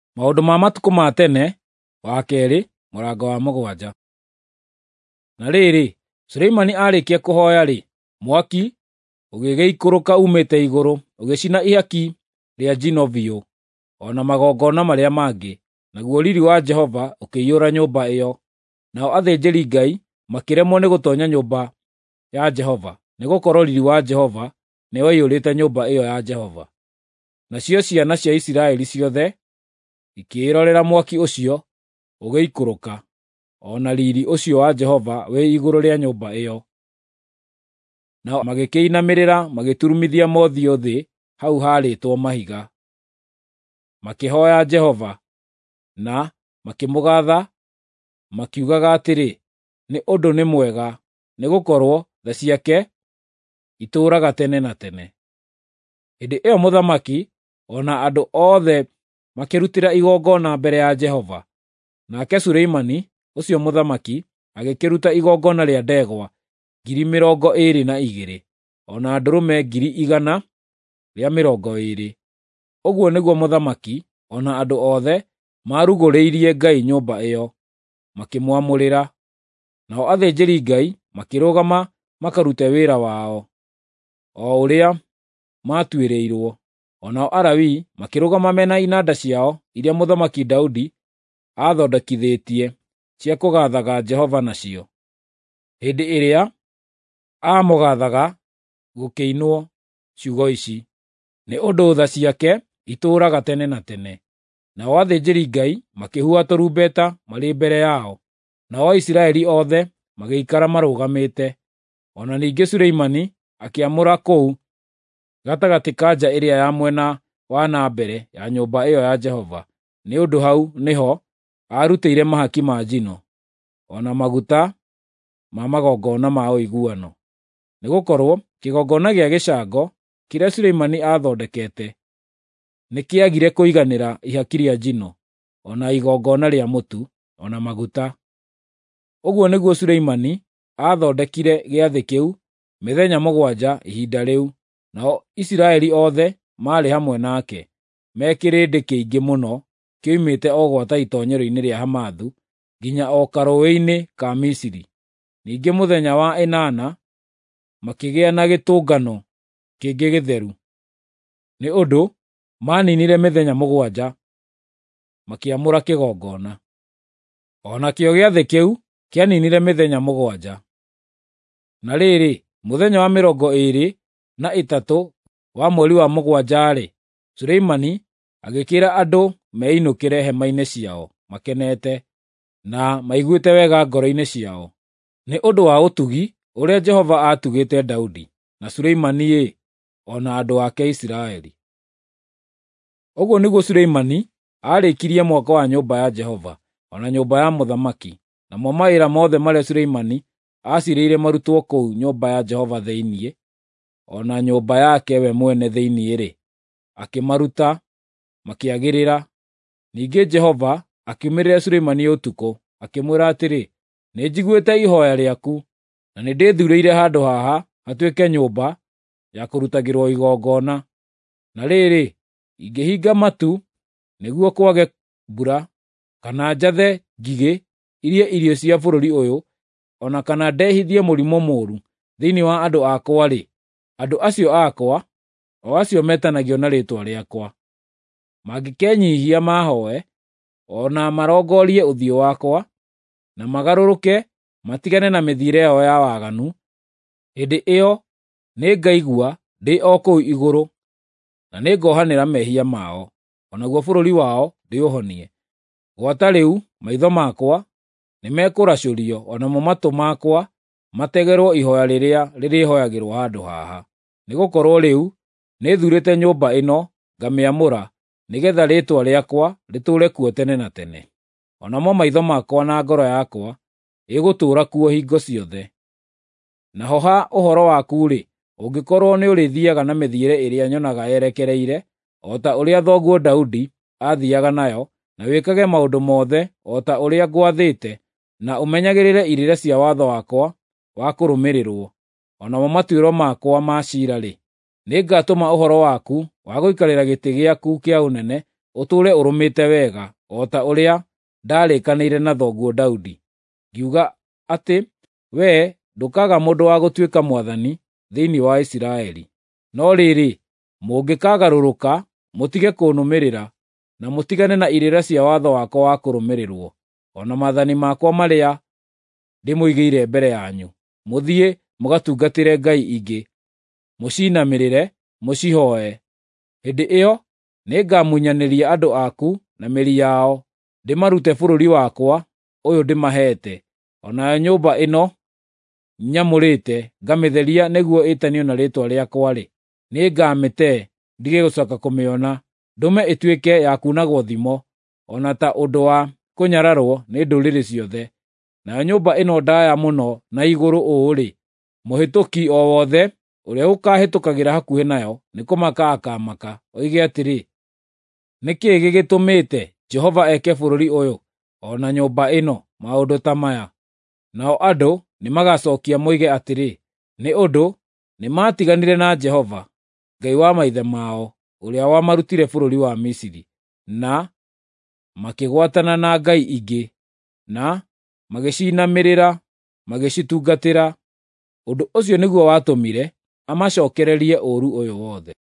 Maũndũ ma matukũ ma tene, wa kerĩ, mũrango wa mũgwanja. Na rĩrĩ, Suleimani aarĩkia kũhooya-rĩ, mwaki ũgĩgĩikũrũka uumĩte igũrũ, ũgĩcina ihaki rĩa njino biũ, o na magongona marĩa mangĩ, naguo riiri wa Jehova ũkĩiyũra nyũmba ĩyo. Nao athĩnjĩri-Ngai makĩremwo nĩ gũtoonya nyũmba ya Jehova, nĩgũkorwo riiri wa Jehova nĩwaiyũrĩte nyũmba ĩyo ya Jehova. Nacio ciana cia Isiraeli ciothe ikĩĩrorera mwaki ũcio ũgĩikũrũka, o na riiri ũcio wa Jehova wĩ igũrũ rĩa nyũmba ĩyo. Nao magĩkĩinamĩrĩra magĩturumithia mothiũ thĩ hau haarĩtwo mahiga, makĩhooya Jehova, na makĩmũgaatha, makiugaga atĩrĩ, nĩ ũndũ nĩ mwega, nĩgũkorwo tha ciake itũũraga tene na tene. Hĩndĩ ĩyo mũthamaki o na andũ othe makĩrutĩra igongona mbere ya Jehova. Nake Suleimani, ũcio mũthamaki, agĩkĩruta igongona rĩa ndegwa 22,000, o na ndũrũme 120,000. Ũguo nĩguo mũthamaki o na andũ othe maarugũrĩirie Ngai nyũmba ĩyo, makĩmwamũrĩra. Nao athĩnjĩri-Ngai makĩrũgama makarute wĩra wao, o ũrĩa maatuĩrĩirwo. O nao Alawii makĩrũgama mena inanda ciao iria Mũthamaki Daudi aathondekithĩtie cia kũgaathaga Jehova nacio. Hĩndĩ ĩrĩa aamũgaathaga gũkĩinwo ciugo ici: nĩ ũndũ tha ciake itũũraga tene na tene. Nao athĩnjĩri-Ngai makĩhuha tũrumbeta marĩ mbere yao, nao Aisiraeli othe magĩikara marũgamĩte. O na ningĩ Suleimani akĩamũra kũu gatagatĩ ka nja ĩrĩa ya mwena wa na mbere ya nyũmba ĩyo ya Jehova, nĩ ũndũ hau nĩho aarutĩire mahaki ma njino, o na maguta ma magongona ma ũiguano. Nĩgũkorwo kĩgongona gĩa gĩcango kĩrĩa Suleimani aathondekete nĩkĩagire kũiganĩra ihaki rĩa njino, o na igongona rĩa mũtu, o na maguta. Ũguo nĩguo Suleimani aathondekire gĩathĩ kĩu mĩthenya 7 ihinda rĩu. Nao Isiraeli othe maarĩ hamwe nake, me kĩrĩndĩ kĩingĩ mũno, kĩoimĩte o gwata itoonyero-inĩ rĩa Hamathu nginya o karũũĩ-inĩ ka Misiri. Ningĩ mũthenya wa 8 makĩgĩa na gĩtũngano kĩngĩ gĩtheru, nĩ ũndũ maaniinire mĩthenya 7 makĩamũra kĩgongona. O nakĩo gĩathĩ kĩu kĩaniinire mĩthenya 7. Na rĩrĩ, mũthenya wa 23 wa mweri wa 7-rĩ, Suleimani agĩkĩra andũ meinũkĩre hema-inĩ ciao makenete, na maiguĩte wega ngoro-inĩ ciao, nĩ ũndũ wa ũtugi ũrĩa Jehova aatugĩte Daudi na Suleimani, o na andũ ake Isiraeli. Ũguo nĩguo Suleimani aarĩkirie mwako wa nyũmba ya Jehova, o na nyũmba ya mũthamaki, namo mawĩra mothe marĩa Suleimani aacirĩire marutwo kũu nyũmba ya Jehova thĩinĩ, o na nyũmba yake we mwene thĩinĩ-rĩ, akĩmaruta makĩagĩrĩra. Ningĩ Jehova akiumĩrĩra Suleimani ũtukũ, akĩmwĩra atĩrĩ, nĩnjiguĩte ihooya rĩaku, na nĩndĩthuurĩire handũ haha hatuĩke nyũmba ya kũrutagĩrwo igongona. Na rĩrĩ, ingĩhinga matu nĩguo kwage mbura, kana njathe ngigĩ irie irio cia bũrũri ũyũ, o na kana ndehithie mũrimũ mũũru thĩinĩ wa andũ akwa-rĩ, andũ acio akwa, o acio metanagio na rĩĩtwa rĩakwa, mangĩkenyiihia mahooe, o na marongorie ũthiũ wakwa, na magarũrũke matigane na mĩthiĩre yao ya waganu, hĩndĩ ĩyo nĩngaigua ndĩ o kũu igũrũ, na nĩngohanĩra mehia mao, o naguo bũrũri wao ndĩũhonie. Gwata rĩu maitho makwa nĩmekũracũrio, o namo matũ makwa mategerwo ihooya rĩrĩa rĩrĩhooyagĩrwo handũ haha. Nĩgũkorwo rĩu nĩthuurĩte nyũmba ĩno ngamĩamũra, nĩgeetha rĩĩtwa rĩakwa rĩtũũre kuo tene na tene, o namo maitho makwa na ngoro yakwa ĩgũtũũra kuo hingo ciothe. Naho ha ũhoro waku-rĩ, ũngĩkorwo nĩũrĩthiiaga na mĩthiĩre ĩrĩa nyonaga yerekereire, o ta ũrĩa thoguo Daudi aathiiaga nayo, na wĩkage maũndũ mothe o ta ũrĩa ngwathĩte, na ũmenyagĩrĩre irĩra cia watho wakwa wa kũrũmĩrĩrwo, o namo matuĩro makwa ma ciira-rĩ, nĩngatũma ũhoro waku wa gũikarĩra gĩtĩ gĩaku kĩa ũnene ũtũũre ũrũmĩte wega, o ta ũrĩa ndarĩkanĩire na thoguo Daudi. Ngiuga atĩ wee ndũkaaga mũndũ wa gũtuĩka mwathani thĩinĩ wa Isiraeli. No rĩrĩ, mũngĩkagarũrũka mũtige kũnũmĩrĩra, na mũtigane na irĩra cia watho wakwa wa kũrũmĩrĩrwo, o na maathani makwa marĩa ndĩmũigĩire mbere yanyu, mũthiĩ mũgatungatĩre ngai ingĩ, mũciinamĩrĩre, mũcihooe, hĩndĩ ĩyo nĩngamunyanĩria andũ aku na mĩri yao, ndĩmarute bũrũri wakwa ũyũ ndĩmaheete, o nayo nyũmba ĩno nyamũrĩte ngamĩtheria nĩguo ĩtanio na rĩĩtwa rĩakwa-rĩ, nĩngamĩte ndige gũcooka kũmĩona, ndũme ĩtuĩke ya kuunagwo thimo, o na ta ũndũ wa kũnyararwo nĩ ndũrĩrĩ ciothe. Nayo nyũmba ĩno ndaaya mũno na igũrũ ũũ-rĩ, mũhĩtũki o wothe ũrĩa ũkaahĩtũkagĩra hakuhĩ nayo nĩkũmaka akaamaka, oige atĩrĩ, nĩ kĩĩ gĩgĩtũmĩte Jehova eke bũrũri ũyũ o na nyũmba ĩno maũndũ ta maya? Nao andũ nĩmagacookia moige atĩrĩ, nĩ ũndũ nĩmatiganire na Jehova, Ngai wa maithe mao, ũrĩa wamarutire bũrũri wa Misiri, na makĩgwatana na ngai ingĩ, na magĩciinamĩrĩra, magĩcitungatĩra. Ũndũ ũcio nĩguo watũmire amacookererie ũũru ũyũ wothe.